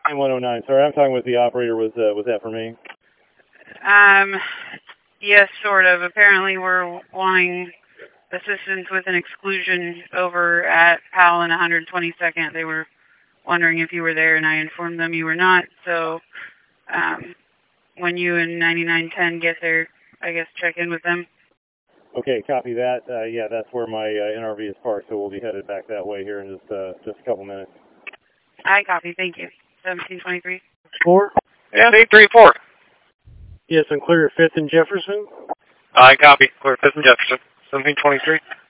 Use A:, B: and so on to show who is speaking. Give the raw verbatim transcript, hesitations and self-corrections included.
A: one oh nine. Sorry, I'm talking with the operator. Was uh, was that for me?
B: Um, yes, sort of. Apparently we're wanting assistance with an exclusion over at Powell and one hundred twenty-second. They were wondering if you were there, and I informed them you were not. So um, when you and ninety-nine ten get there, I guess check in with them.
A: Okay, copy that. Uh, yeah, that's where my uh, N R V is parked, so we'll be headed back that way here in just uh, just a couple minutes.
B: I copy. Thank you. seventeen twenty-three.
A: Four?
C: Yeah, eight three four.
A: Yes, I'm clear at fifth and Jefferson.
C: I copy. Clear fifth and Jefferson. seventeen twenty-three.